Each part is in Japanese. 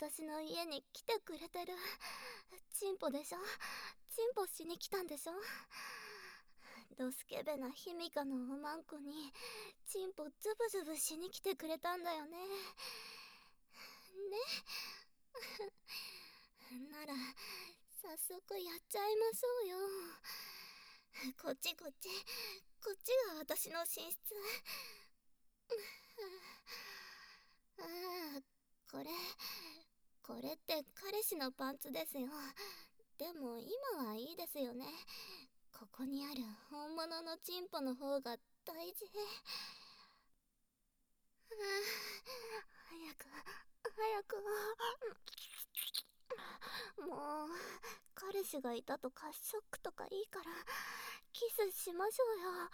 私の家に来てくれてる。チンポでしょ。チンポしに来たんでしょ。ドスケベなヒミカのおまんこにチンポズブズブしに来てくれたんだよね。ね。なら早速やっちゃいましょうよ。こっちこっち、こっちが私の寝室。ああ、これって彼氏のパンツですよ。でも今はいいですよね。ここにある本物のチンポの方が大事。早く。もう彼氏がいたとかショックとかいいからキスしましょうよ。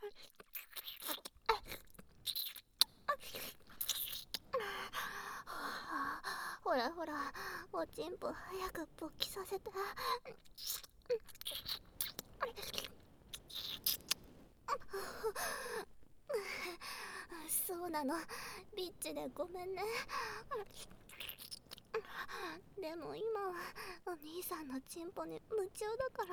ほらほら、おちんぽ早く勃起させて。そうなの、ビッチでごめんね。でも今はお兄さんのチンポに夢中だから。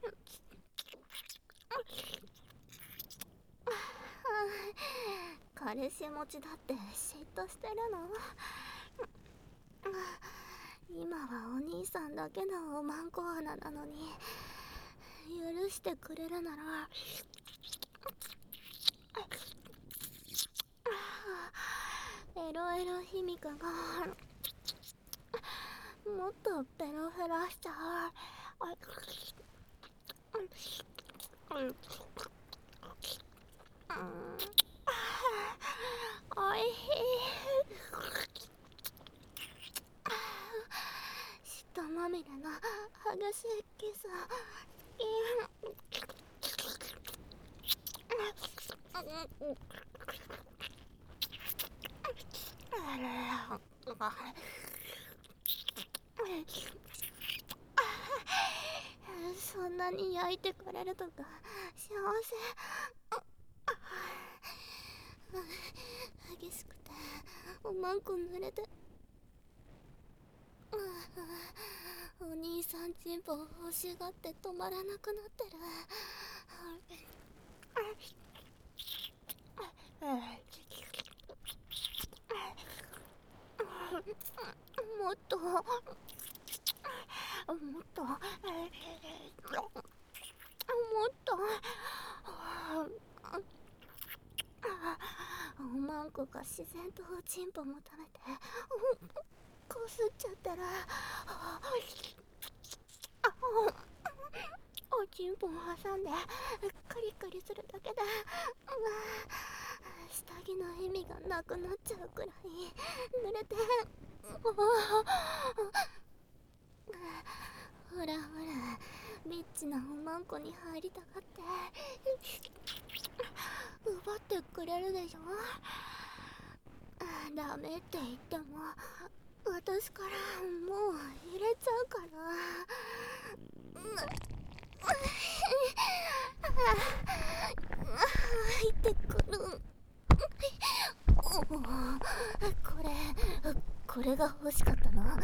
彼氏持ちだって嫉妬してるの。今はお兄さんだけのおまんこ穴なのに、許してくれるならエロエロヒミカがもっとベロ減らしちゃう。おいしい。血まみれの激しいキス。そんなに焼いてくれるとか幸せ。激しくておまんこ濡れて。お兄さんチンポ欲しがって止まらなくなってる。もっとおまんこが自然とおちんぽも食べてこすっちゃったらおちんぽを挟んでカリカリするだけで下着の意味がなくなっちゃうくらい濡れて。ほらほら、ビッチなおまんこに入りたがって奪ってくれるでしょ。ダメって言っても私からもう入れちゃうから。入ってくる。これが欲しかったの。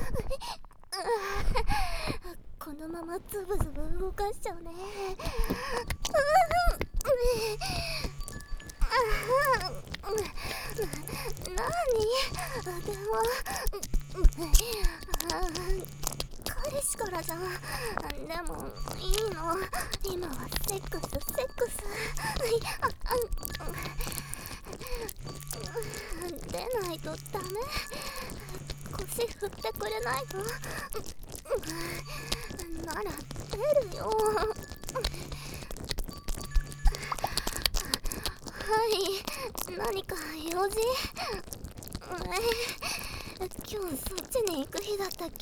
このままズブズブ動かしちゃうね。なにでも彼氏からじゃん。でもいいの、今はセックス。出ないとダメ。腰振ってくれないの。なら出るよ。はい、何か用事？今日そっちに行く日だったっけ？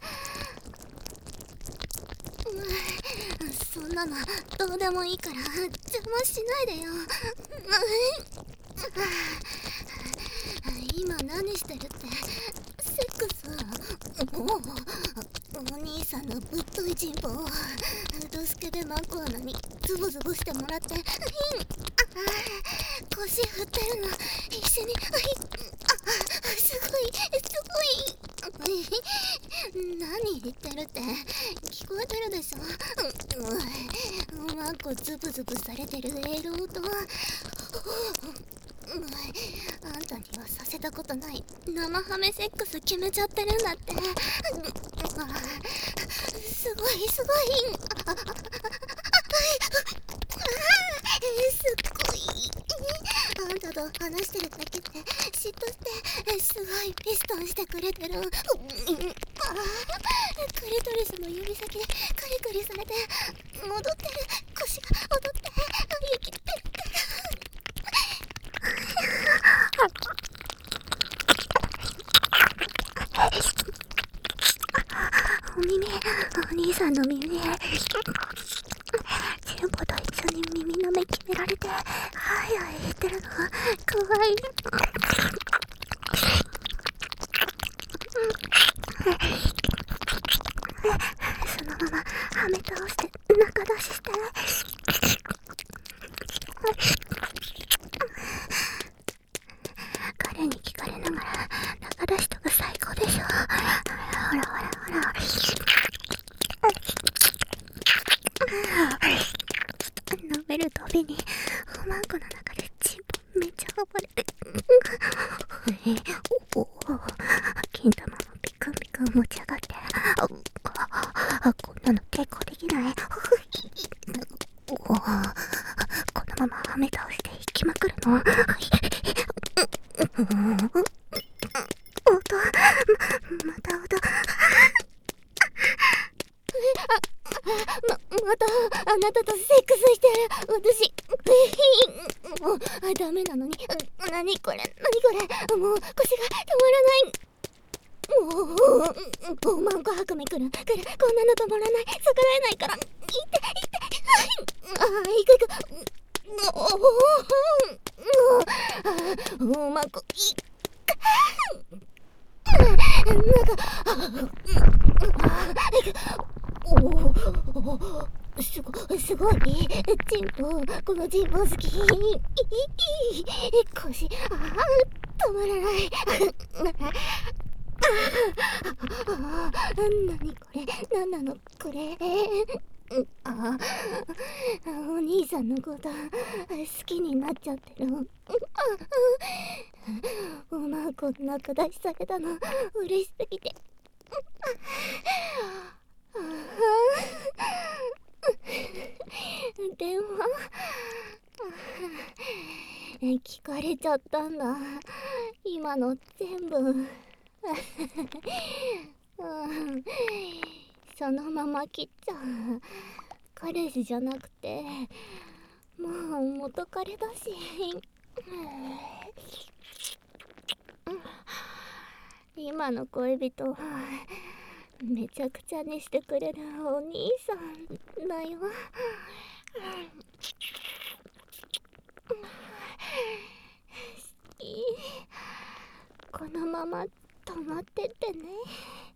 そんなのどうでもいいから邪魔しないでよ。今何してるって？セックス？お兄さんのぶっといチンポをドスケベマンコ穴にズボズボしてもらって、腰振ってるの一緒に。すごい。 何言ってるって聞こえてるでしょ。おまんこズブズブされてるエロ音、あんたにはさせたことない生ハメセックス決めちゃってるんだって。すごいすごい、すっごい。あんたと話してるだけで嫉妬してすごいピストンしてくれてる。クリトリスの指先でカリカリされて戻ってる、腰が踊って雪ってお耳、お兄さんの耳、チンポと一緒に耳の目決められてはいはい言ってるのかわいい。そのままはめ倒して中出しして、彼に聞かれながら中出しとか最高でしょ。ほらほらほら、飲めるたびにおまんこの中でチンポめっちゃ暴れる。おお、金玉もピクンピクン持ち上がって、こんなの結構できない。このままはめ倒して引きまくるの。音、また音。またあなたとセックスしてる私。もうダメなのに。何これ何これ、もう腰が止まらない。もうおまんこ白目くるこんなの止まらない、逆らえないから。いっていくいく。おまんこすごいチンポ、このチンポ好き。腰止まらない。何これ、何なのこれ。お兄さんのこと好きになっちゃってる。おまんこ中出しされたの嬉しすぎて。電話聞かれちゃったんだ今の全部。そのまま切っちゃう。彼氏じゃなくてもう元彼だし。今の恋人はめちゃくちゃにしてくれるお兄さんだよ。このまま止まってってね。